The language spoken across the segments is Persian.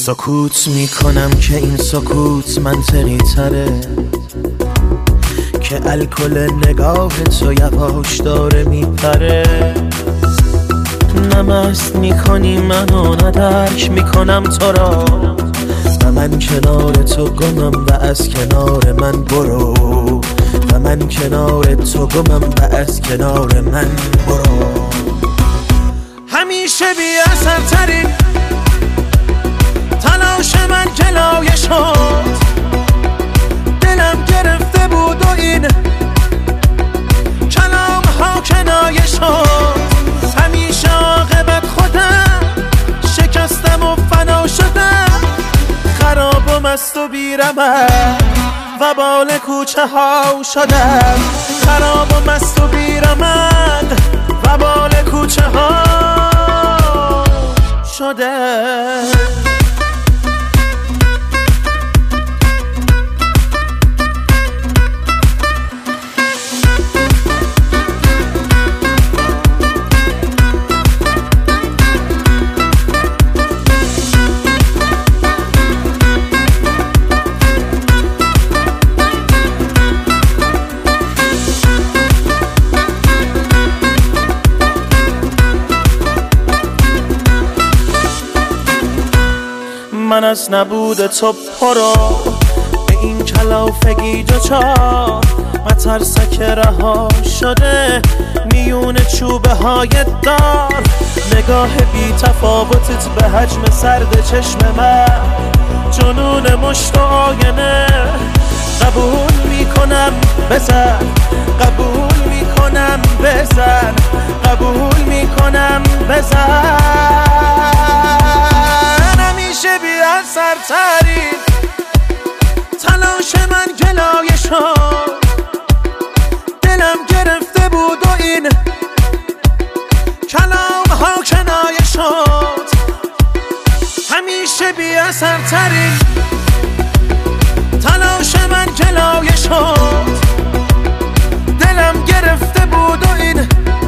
سکوت میکنم که این سکوت منطقی تره، که الکل نگاه تو یواش داره میپره. نمست میکنی منو، ندرک میکنم تو را، و من کنار تو گمم و از کنار من برو، و من کنار تو گمم و از کنار من برو. همیشه بی اثر ترین تلاش من جلایه شد، دلم گرفته بود و این کلام ها کنایه شد. همیشه عاقبت خودم شکستم و فنا شدم، خراب و مست و بیرمد و بال کوچه ها شدم، خراب و مست و بیرمد و بال کوچه ها شده. من از نبود تو پرو به این کلافگی دوچار، مترسک رها شده میون چوبه های دار. نگاه بی تفاوتت به حجم سرد چشم من، جنون مشت و آینه. قبول میکنم بزن، قبول میکنم بزن، قبول میکنم بزن. همیشه بی اثر ترین تلاش من گلایه شد، دلم گرفته بود و این کلام ها کنایه شد. همیشه بی اثر ترین تلاش من گلایه شد، دلم گرفته بود و این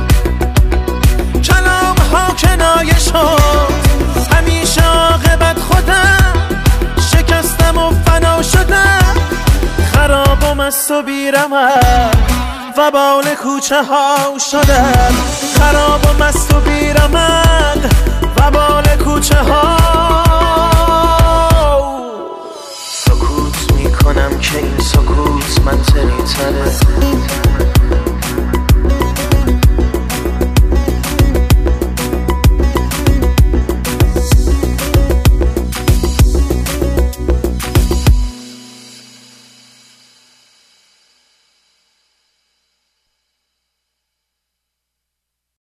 کلام ها کنایه شد. همیشه عاقبت خودم شکستم و فنا شدم، خراب و مست و بیرمد و بال کوچه ها شدم، خراب و مست و بیرمد